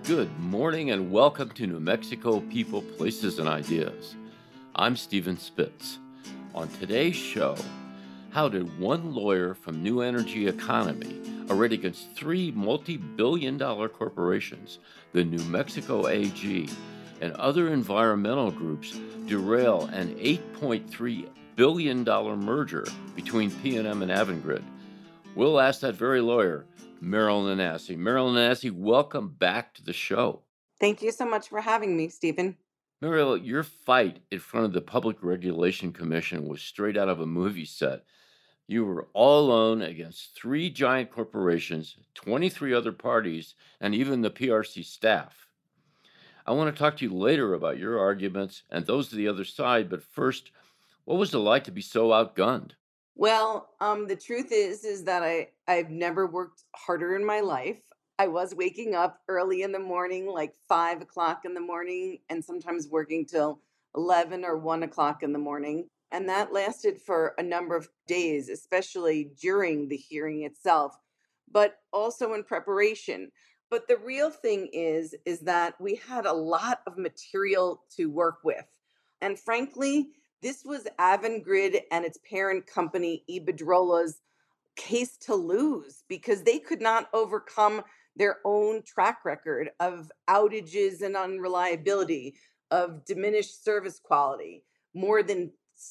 Good morning and welcome to New Mexico People, Places, and Ideas. I'm Stephen Spitz. On today's show, how did one lawyer from New Energy Economy array against three multi-billion-dollar corporations, the New Mexico AG, and other environmental groups derail an $8.3 billion merger between PNM and Avangrid? We'll ask that very lawyer, Marilyn Nanasi. Marilyn Nanasi, welcome back to the show. Thank you so much for having me, Stephen. Marilyn, your fight in front of the Public Regulation Commission was straight out of a movie set. You were all alone against three giant corporations, 23 other parties, and even the PRC staff. I want to talk to you later about your arguments and those of the other side, but first, what was it like to be so outgunned? Well, the truth is that I've never worked harder in my life. I was waking up early in the morning, like 5 o'clock in the morning, and sometimes working till 11 or 1 o'clock in the morning. And that lasted for a number of days, especially during the hearing itself, but also in preparation. But the real thing is that we had a lot of material to work with. And frankly, this was Avangrid and its parent company, Iberdrola's case to lose because they could not overcome their own track record of outages and unreliability, of diminished service quality, more than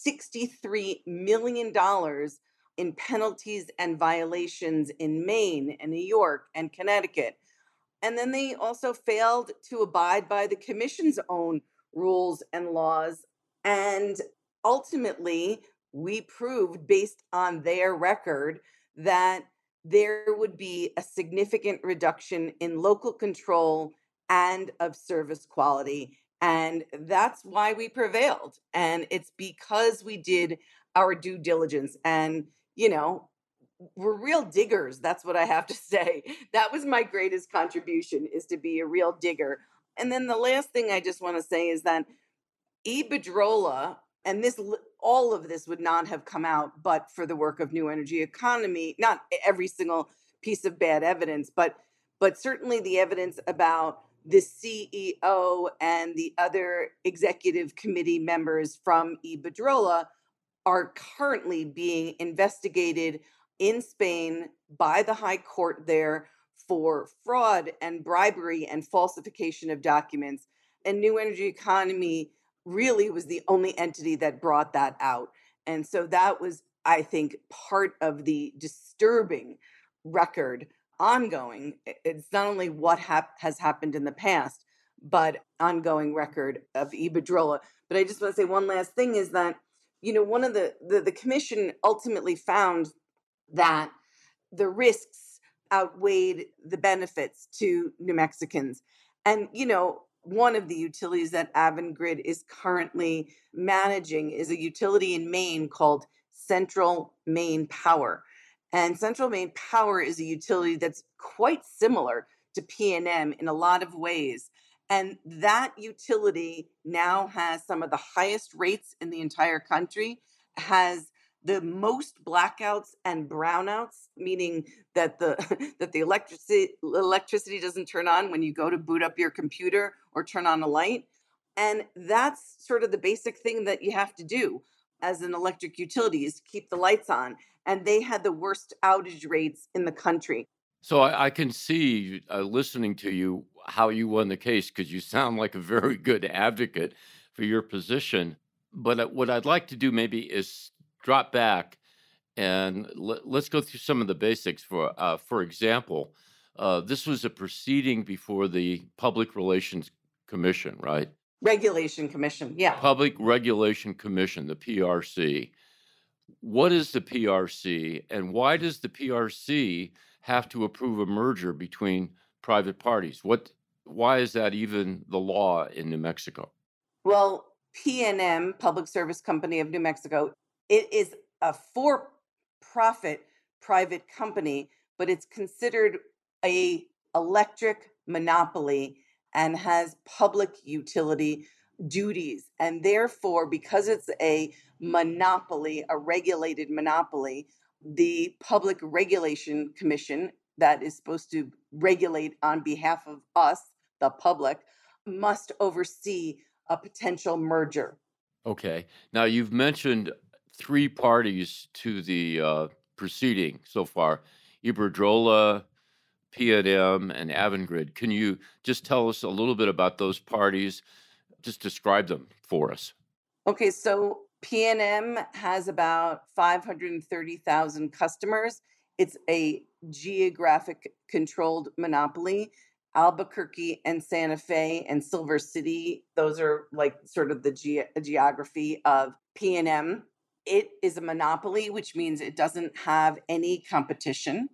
$63 million in penalties and violations in Maine and New York and Connecticut. And then they also failed to abide by the commission's own rules and laws. And ultimately, we proved based on their record that there would be a significant reduction in local control and of service quality. And that's why we prevailed. And it's because we did our due diligence. And, we're real diggers. That's what I have to say. That was my greatest contribution, is to be a real digger. And then the last thing I just want to say is that Iberdrola, and all of this would not have come out but for the work of New Energy Economy. Not every single piece of bad evidence, but certainly the evidence about the CEO and the other executive committee members from Iberdrola are currently being investigated in Spain by the High Court there for fraud and bribery and falsification of documents. And New Energy Economy really was the only entity that brought that out. And so that was, I think, part of the disturbing record ongoing. It's not only what has happened in the past, but ongoing record of Iberdrola. But I just want to say one last thing is that, one of the commission ultimately found that the risks outweighed the benefits to New Mexicans. And, one of the utilities that Avangrid is currently managing is a utility in Maine called Central Maine Power. And Central Maine Power is a utility that's quite similar to PNM in a lot of ways. And that utility now has some of the highest rates in the entire country, has the most blackouts and brownouts, meaning that the that the electricity doesn't turn on when you go to boot up your computer or turn on a light. And that's sort of the basic thing that you have to do as an electric utility, is keep the lights on. And they had the worst outage rates in the country. So I can see, listening to you, how you won the case, because you sound like a very good advocate for your position. But what I'd like to do maybe is drop back and let's go through some of the basics. For example, this was a proceeding before the Public Relations Commission, right? Regulation Commission, yeah. Public Regulation Commission, the PRC. What is the PRC, and why does the PRC have to approve a merger between private parties? Why is that even the law in New Mexico? Well, PNM, Public Service Company of New Mexico, it is a for-profit private company, but it's considered a electric monopoly and has public utility duties. And therefore, because it's a monopoly, a regulated monopoly, the Public Regulation Commission that is supposed to regulate on behalf of us, the public, must oversee a potential merger. Okay. Now, you've mentioned three parties to the proceeding so far: Iberdrola, P&M, and Avangrid. Can you just tell us a little bit about those parties? Just describe them for us. Okay, so PNM has about 530,000 customers. It's a geographic controlled monopoly. Albuquerque and Santa Fe and Silver City, those are like sort of the geography of PNM. It is a monopoly, which means it doesn't have any competition.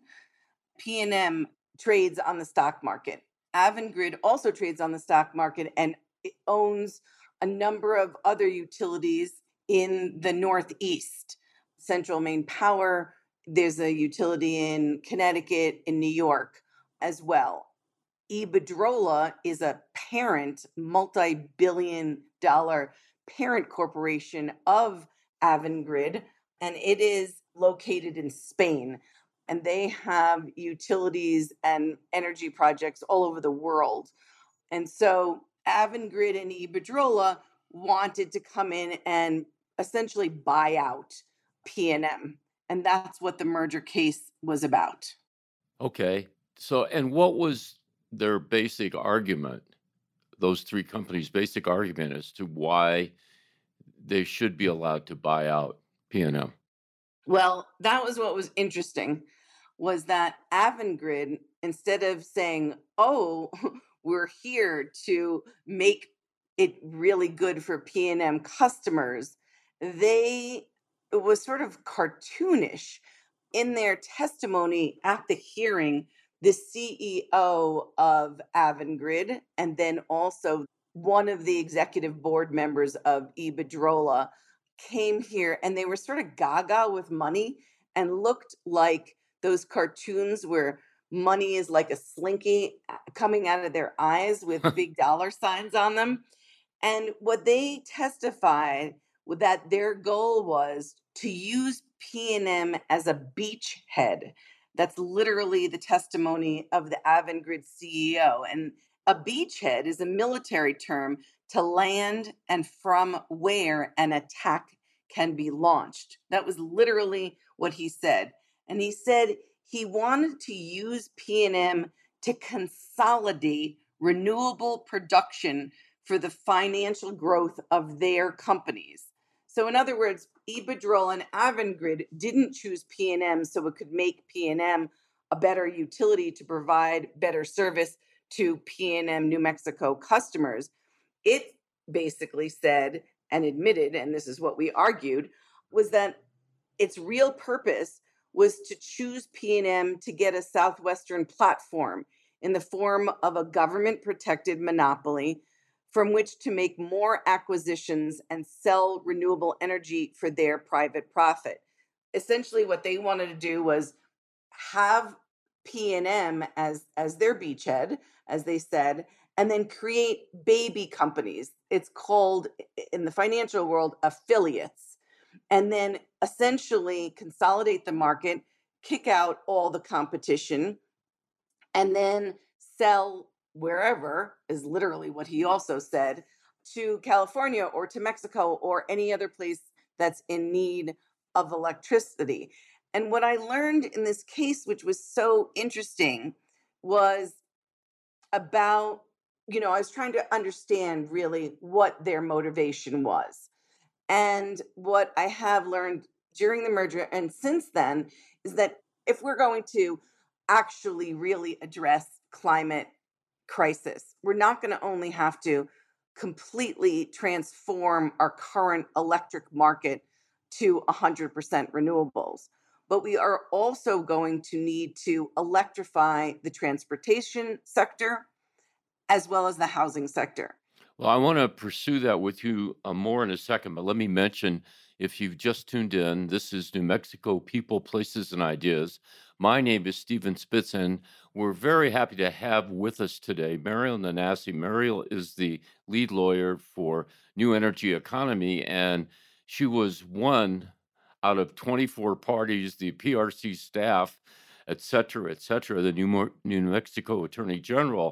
PNM trades on the stock market. Avangrid also trades on the stock market, and it owns a number of other utilities in the Northeast. Central Maine Power, there's a utility in Connecticut, in New York as well. Iberdrola is a parent, multi-billion-dollar parent corporation of Avangrid, and it is located in Spain. And they have utilities and energy projects all over the world. And so Avangrid and Iberdrola wanted to come in and essentially buy out PNM. And that's what the merger case was about. Okay. So, and what was their basic argument, those three companies' basic argument as to why they should be allowed to buy out P&M? Well, that was what was interesting, was that Avangrid, instead of saying, oh, we're here to make it really good for P&M customers, it was sort of cartoonish. In their testimony at the hearing, the CEO of Avangrid and then also one of the executive board members of Iberdrola came here, and they were sort of gaga with money and looked like those cartoons where money is like a slinky coming out of their eyes with big dollar signs on them. And what they testified that their goal was to use P&M as a beachhead. That's literally the testimony of the Avangrid CEO. And a beachhead is a military term to land and from where an attack can be launched. That was literally what he said. And he said he wanted to use P&M to consolidate renewable production for the financial growth of their companies. So in other words, Iberdrola and Avangrid didn't choose P&M so it could make P&M a better utility to provide better service to P&M New Mexico customers. It basically said and admitted, and this is what we argued, was that its real purpose was to choose P&M to get a Southwestern platform in the form of a government-protected monopoly from which to make more acquisitions and sell renewable energy for their private profit. Essentially, what they wanted to do was have P&M as their beachhead, as they said, and then create baby companies. It's called in the financial world affiliates. And then essentially consolidate the market, kick out all the competition, and then sell wherever, is literally what he also said, to California or to Mexico or any other place that's in need of electricity. And what I learned in this case, which was so interesting, was about, I was trying to understand really what their motivation was. And what I have learned during the merger and since then is that if we're going to actually really address climate crisis, we're not going to only have to completely transform our current electric market to 100% renewables, but we are also going to need to electrify the transportation sector as well as the housing sector. Well, I want to pursue that with you more in a second, but let me mention, if you've just tuned in, this is New Mexico People, Places, and Ideas. My name is Stephen Spitz, and we're very happy to have with us today Mariel Nanasi. Mariel is the lead lawyer for New Energy Economy, and she was one out of 24 parties, the PRC staff, et cetera, the New Mexico Attorney General,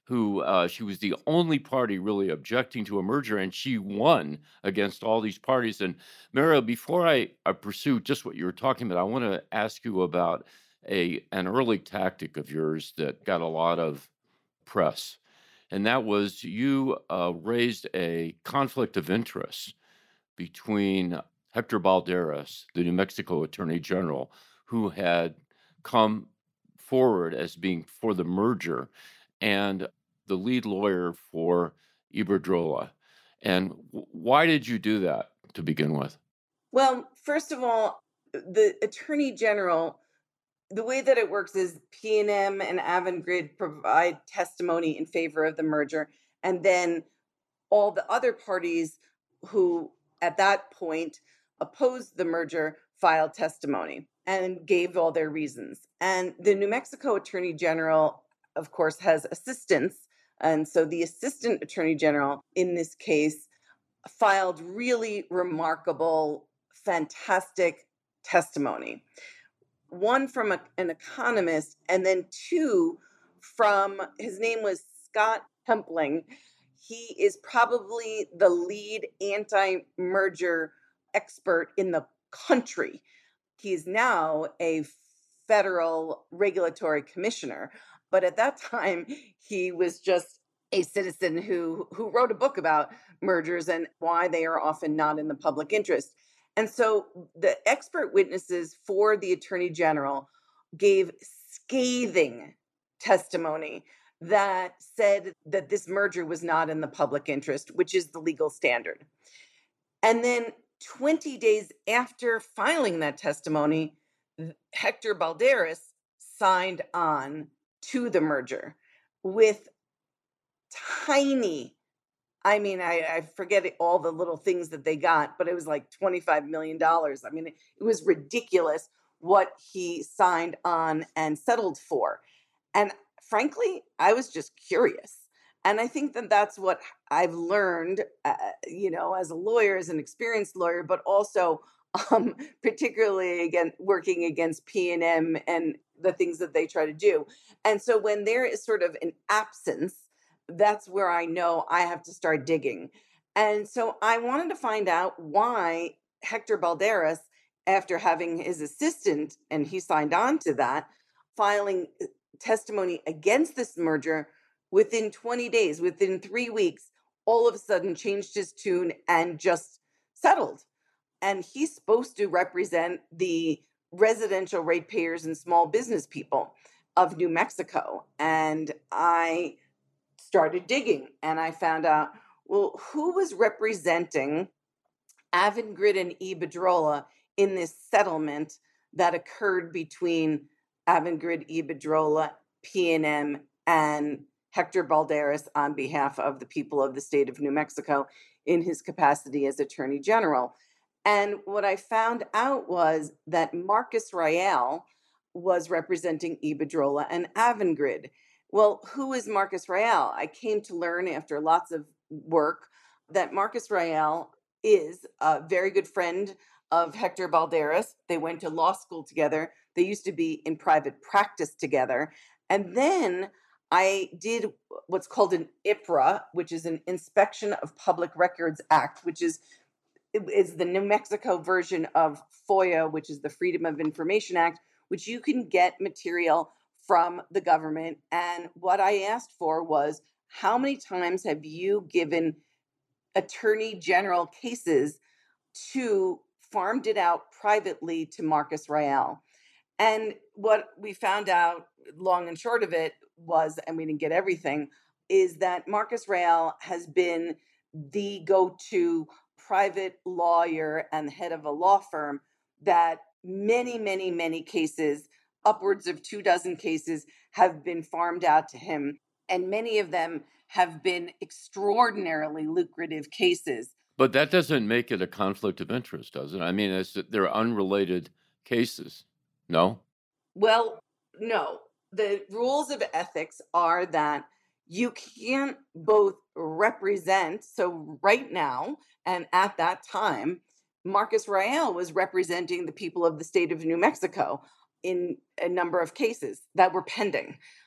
who she was the only party really objecting to a merger, and she won against all these parties. And Mario, before I pursue just what you were talking about, I want to ask you about an early tactic of yours that got a lot of press, and that was you raised a conflict of interest between Hector Balderas, the New Mexico Attorney General, who had come forward as being for the merger, and the lead lawyer for Iberdrola. And why did you do that to begin with? Well, first of all, the Attorney General, the way that it works is P&M and Avangrid provide testimony in favor of the merger, and then all the other parties who at that point opposed the merger filed testimony and gave all their reasons. And the New Mexico Attorney General, of course, has assistants. And so the Assistant Attorney General in this case filed really remarkable, fantastic testimony. One from an economist, and then two from, his name was Scott Templing. He is probably the lead anti-merger expert in the country. He's now a federal regulatory commissioner, but at that time he was just a citizen who wrote a book about mergers and why they are often not in the public interest. And so the expert witnesses for the Attorney General gave scathing testimony that said that this merger was not in the public interest, which is the legal standard. And then 20 days after filing that testimony, Hector Balderas signed on to the merger with tiny, I forget all the little things that they got, but it was like $25 million. I mean, it was ridiculous what he signed on and settled for. And frankly, I was just curious. And I think that that's what I've learned, as a lawyer, as an experienced lawyer, but also particularly again working against P&M and the things that they try to do. And so when there is sort of an absence, that's where I know I have to start digging. And so I wanted to find out why Hector Balderas, after having his assistant, and he signed on to that, filing testimony against this merger, within 20 days, within 3 weeks, all of a sudden changed his tune and just settled. And he's supposed to represent the residential ratepayers and small business people of New Mexico. And I started digging and I found out, well, who was representing Avangrid and Iberdrola in this settlement that occurred between Avangrid, Iberdrola, P&M, and Hector Balderas on behalf of the people of the state of New Mexico in his capacity as Attorney General. And what I found out was that Marcus Rael was representing Iberdrola and Avangrid. Well, who is Marcus Rael? I came to learn after lots of work that Marcus Rael is a very good friend of Hector Balderas. They went to law school together. They used to be in private practice together. And then I did what's called an IPRA, which is an Inspection of Public Records Act, which is the New Mexico version of FOIA, which is the Freedom of Information Act, which you can get material from the government. And what I asked for was, how many times have you given attorney general cases to farmed it out privately to Marcus Rael? And what we found out, long and short of it, was, and we didn't get everything, is that Marcus Rael has been the go-to private lawyer and head of a law firm that many, many, many cases, upwards of 24 cases, have been farmed out to him. And many of them have been extraordinarily lucrative cases. But that doesn't make it a conflict of interest, does it? I mean, they're unrelated cases. No? Well, no. The rules of ethics are that you can't both represent. So right now, and at that time, Marcus Rael was representing the people of the state of New Mexico in a number of cases that were pending.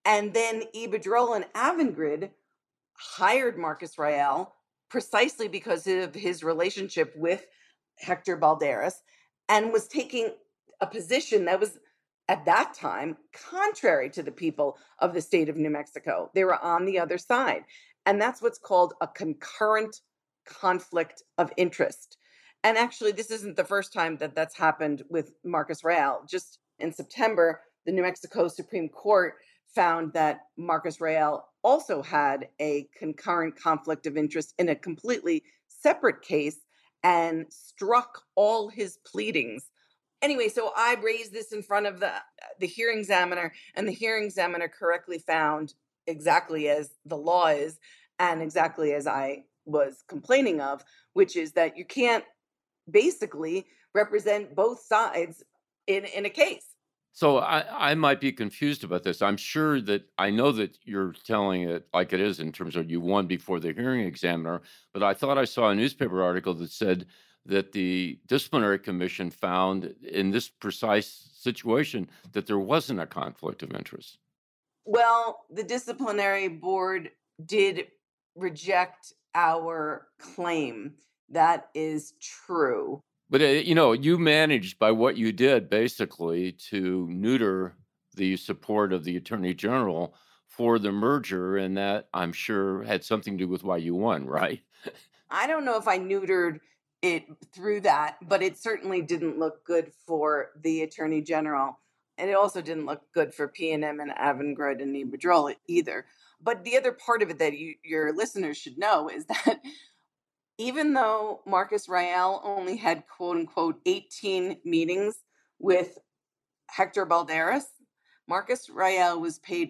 And then Iberdrola and Avangrid hired Marcus Rael precisely because of his relationship with Hector Balderas, and was taking a position that was at that time contrary to the people of the state of New Mexico. They were on the other side. And that's what's called a concurrent conflict of interest. And actually, this isn't the first time that that's happened with Marcus Rael. Just in September, the New Mexico Supreme Court found that Marcus Rael also had a concurrent conflict of interest in a completely separate case and struck all his pleadings. Anyway, so I raised this in front of the hearing examiner, and the hearing examiner correctly found exactly as the law is and exactly as I was complaining of, which is that you can't basically represent both sides in a case. So I might be confused about this. I'm sure that I know that you're telling it like it is in terms of you won before the hearing examiner, but I thought I saw a newspaper article that said that the disciplinary commission found in this precise situation that there wasn't a conflict of interest. Well, the disciplinary board did reject our claim. That is true. But you managed by what you did basically to neuter the support of the attorney general for the merger, and that I'm sure had something to do with why you won, right? I don't know if I neutered it through that, but it certainly didn't look good for the attorney general. And it also didn't look good for PNM and Avangrid and Iberdrola either. But the other part of it that your listeners should know is that even though Marcus Rael only had quote unquote 18 meetings with Hector Balderas, Marcus Rael was paid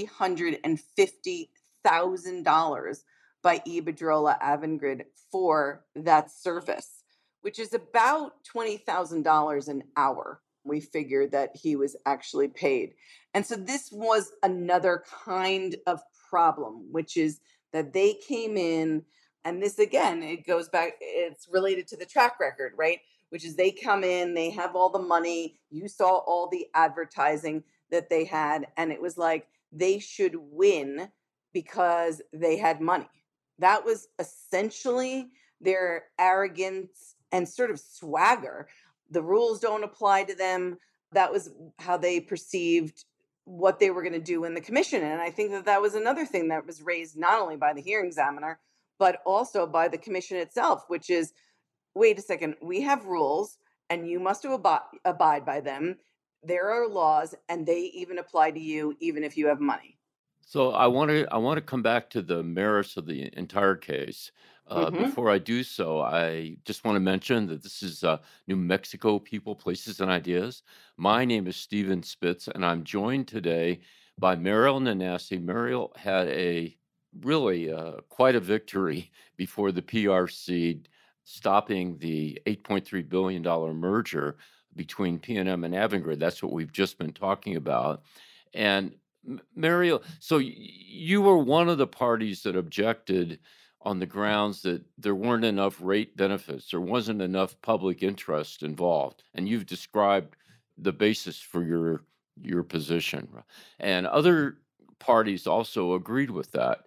$350,000 by Iberdrola Avangrid for that service, which is about $20,000 an hour. We figured that he was actually paid. And so this was another kind of problem, which is that they came in, and this again, it goes back, it's related to the track record, right? Which is they come in, they have all the money, you saw all the advertising that they had, and it was like they should win because they had money. That was essentially their arrogance and sort of swagger. The rules don't apply to them. That was how they perceived what they were going to do in the commission. And I think that that was another thing that was raised not only by the hearing examiner, but also by the commission itself, which is, wait a second, we have rules and you must abide by them. There are laws and they even apply to you, even if you have money. So I want to come back to the merits of the entire case. Hmm. Before I do so, I just want to mention that this is New Mexico People, Places, and Ideas. My name is Stephen Spitz, and I'm joined today by Mariel Nanasi. Mariel had a really quite a victory before the PRC, stopping the $8.3 billion merger between PNM and Avangrid. That's what we've just been talking about. And Mariel, so you were one of the parties that objected on the grounds that there weren't enough rate benefits, there wasn't enough public interest involved, and you've described the basis for your position. And other parties also agreed with that.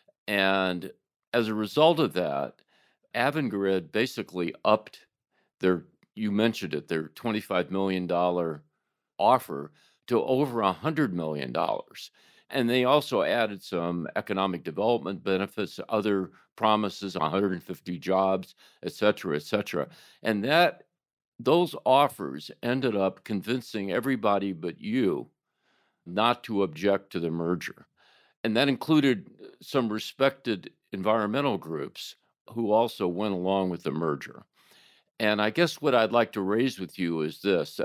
And as a result of that, Avangrid basically upped their, you mentioned it, their $25 million offer to over $100 million. And they also added some economic development benefits, other promises, 150 jobs, et cetera, et cetera. And those offers ended up convincing everybody but you not to object to the merger. And that included some respected environmental groups who also went along with the merger. And I guess what I'd like to raise with you is this: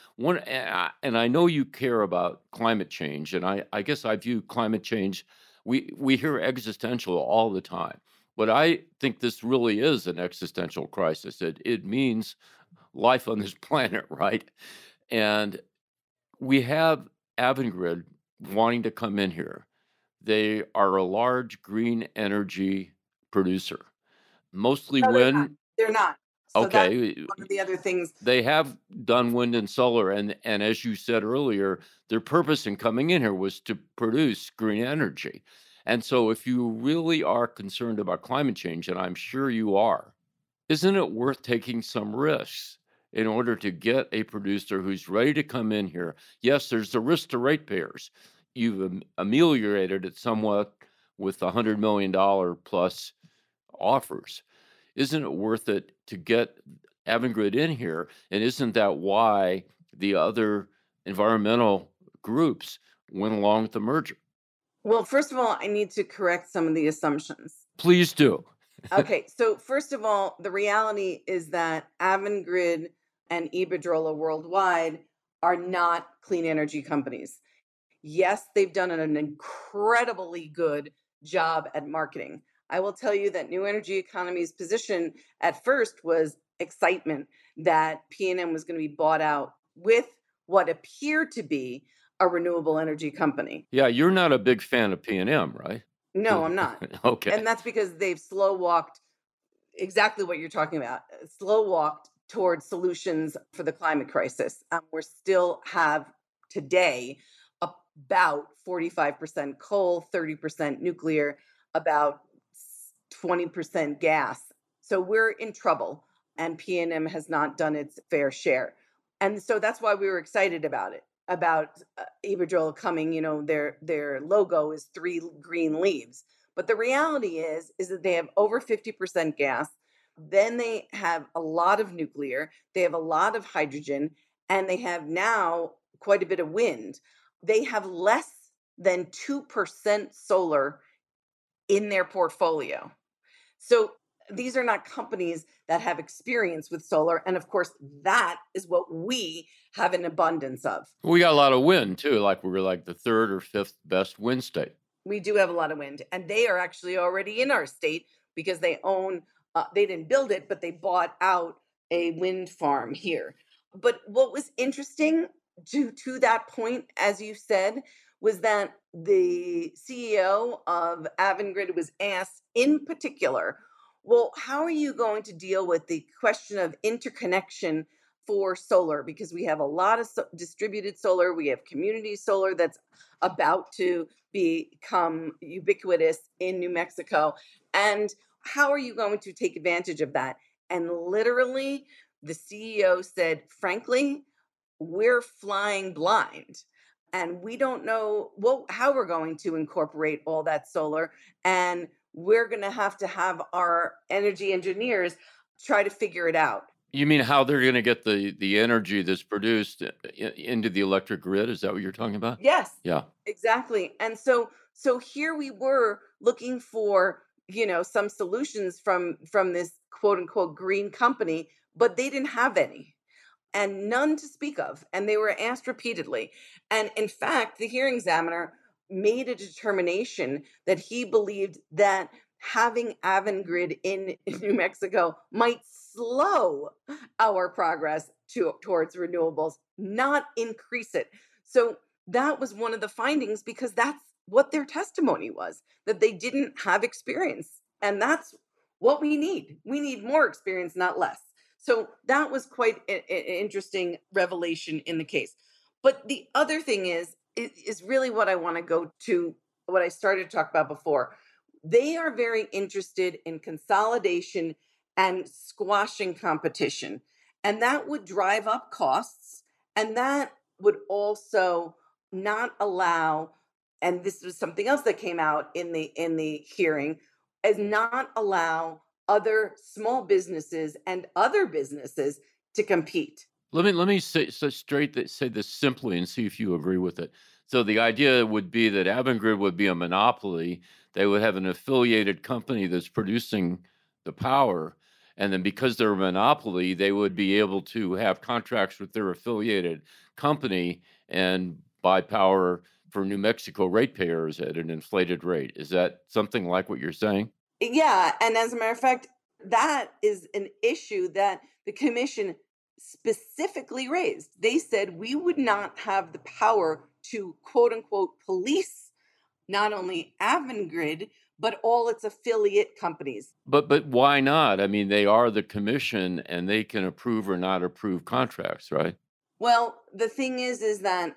and I know you care about climate change, and I guess I view climate change. We hear existential all the time, but I think this really is an existential crisis. It means life on this planet, right? And we have Avangrid wanting to come in here. They are a large green energy producer, mostly No, they're not. wind. They're not. So that's Okay, one of the other things. they have done wind and solar, and as you said earlier, their purpose in coming in here was to produce green energy. And so if you really are concerned about climate change, and I'm sure you are, isn't it worth taking some risks in order to get a producer who's ready to come in here? Yes, there's the risk to ratepayers. You've ameliorated it somewhat with the $100 million plus offers. Isn't it worth it to get Avangrid in here? And isn't that why the other environmental groups went along with the merger? Well, first of all, I need to correct some of the assumptions. Please do. Okay, so first of all, the reality is that Avangrid and Iberdrola worldwide are not clean energy companies. Yes, they've done an incredibly good job at marketing. I will tell you that New Energy Economy's position at first was excitement that PNM was going to be bought out with what appeared to be a renewable energy company. Yeah, you're not a big fan of P&M, right? No, I'm not. Okay. And that's because they've slow walked exactly what you're talking about, slow walked towards solutions for the climate crisis. We still have today about 45% coal, 30% nuclear, about 20% gas. So we're in trouble, and PNM has not done its fair share. And so that's why we were excited about it, about Iberdrola coming. Their logo is 3 green leaves. But the reality is that they have over 50% gas. Then they have a lot of nuclear. They have a lot of hydrogen, and they have now quite a bit of wind. They have less than 2% solar in their portfolio. So these are not companies that have experience with solar. And of course, that is what we have an abundance of. We got a lot of wind too, like we're like the third or fifth best wind state. We do have a lot of wind, and they are actually already in our state because they own, they didn't build it, but they bought out a wind farm here. But what was interesting to that point, as you said, was that the CEO of Avangrid was asked in particular, well, how are you going to deal with the question of interconnection for solar? Because we have a lot of distributed solar, we have community solar that's about to become ubiquitous in New Mexico. And how are you going to take advantage of that? And literally, the CEO said, frankly, we're flying blind. And we don't know how we're going to incorporate all that solar. And we're going to have our energy engineers try to figure it out. You mean how they're going to get the energy that's produced into the electric grid? Is that what you're talking about? Yes. Yeah. Exactly. And so here we were looking for, some solutions from this quote unquote green company, but they didn't have any. And none to speak of. And they were asked repeatedly. And in fact, the hearing examiner made a determination that he believed that having Avangrid in New Mexico might slow our progress towards renewables, not increase it. So that was one of the findings, because that's what their testimony was, that they didn't have experience. And that's what we need. We need more experience, not less. So that was quite an interesting revelation in the case. But the other thing is really what I want to go to, what I started to talk about before. They are very interested in consolidation and squashing competition. And that would drive up costs. And that would also not allow, and this was something else that came out in the hearing, is not allow other small businesses and other businesses to compete. Let me say this simply and see if you agree with it. So the idea would be that Avangrid would be a monopoly. They would have an affiliated company that's producing the power. And then because they're a monopoly, they would be able to have contracts with their affiliated company and buy power for New Mexico ratepayers at an inflated rate. Is that something like what you're saying? Yeah. And as a matter of fact, that is an issue that the commission specifically raised. They said we would not have the power to quote unquote police not only Avangrid, but all its affiliate companies. But why not? I mean, they are the commission and they can approve or not approve contracts, right? Well, the thing is that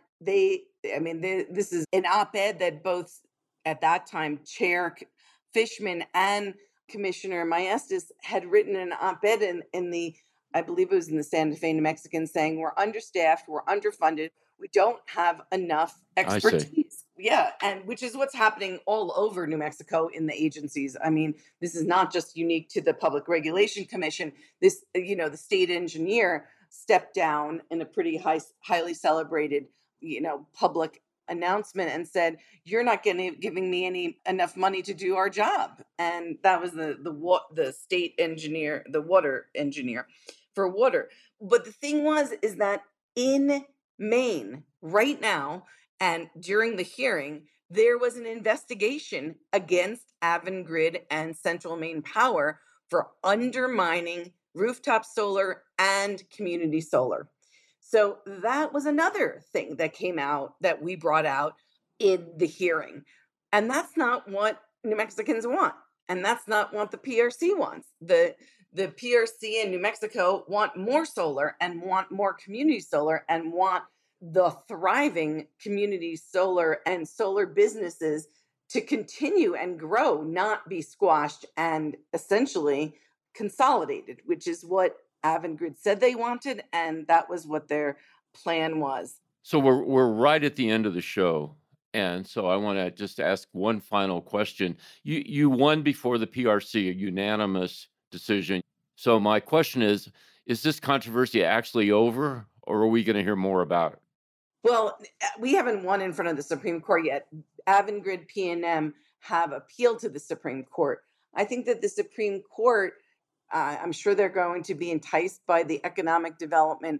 this is an op-ed that both at that time Chair Fishman and Commissioner Maestas had written an op-ed in the, I believe it was in the Santa Fe New Mexican, saying we're understaffed, we're underfunded, we don't have enough I see. expertise. Yeah, and which is what's happening all over New Mexico in the agencies. I mean, this is not just unique to the Public Regulation Commission. This, the state engineer stepped down in a pretty highly celebrated, public announcement and said, "You're not giving me enough money to do our job." And that was the state engineer, the water engineer for water. But the thing is that in Maine right now, and during the hearing, there was an investigation against Avangrid and Central Maine Power for undermining rooftop solar and community solar. So that was another thing that came out that we brought out in the hearing. And that's not what New Mexicans want. And that's not what the PRC wants. The PRC in New Mexico want more solar and want more community solar and want the thriving community solar and solar businesses to continue and grow, not be squashed and essentially consolidated, which is what Avangrid said they wanted, and that was what their plan was. So we're right at the end of the show, and so I want to just ask one final question. You won before the PRC, a unanimous decision. So my question is this controversy actually over, or are we going to hear more about it? Well, we haven't won in front of the Supreme Court yet. Avangrid PNM have appealed to the Supreme Court. I think that the Supreme Court, I'm sure they're going to be enticed by the economic development,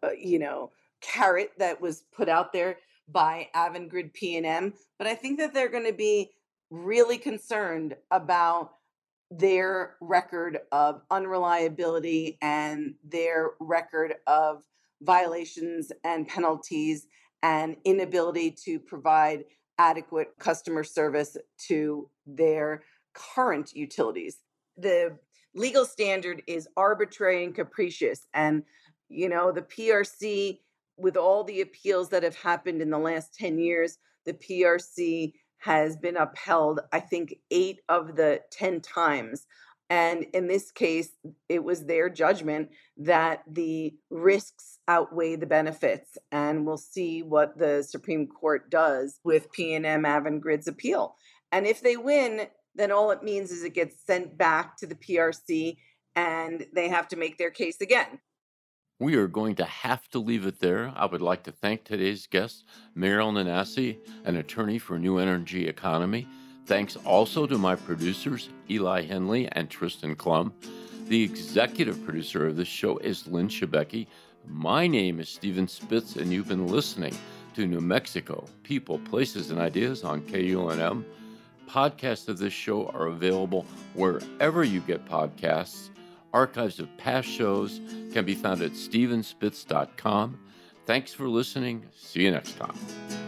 carrot that was put out there by Avangrid PNM. But I think that they're going to be really concerned about their record of unreliability and their record of violations and penalties and inability to provide adequate customer service to their current utilities. The legal standard is arbitrary and capricious. And, the PRC, with all the appeals that have happened in the last 10 years, the PRC has been upheld, I think, 8 of the 10 times. And in this case, it was their judgment that the risks outweigh the benefits. And we'll see what the Supreme Court does with PNM Avangrid's appeal. And if they win, then all it means is it gets sent back to the PRC and they have to make their case again. We are going to have to leave it there. I would like to thank today's guest, Meryl Nanasi, an attorney for New Energy Economy. Thanks also to my producers, Eli Henley and Tristan Klum. The executive producer of this show is Lynn Shebeki. My name is Stephen Spitz, and you've been listening to New Mexico, People, Places, and Ideas on KUNM. Podcasts of this show are available wherever you get podcasts. Archives of past shows can be found at stephenspitz.com. Thanks for listening. See you next time.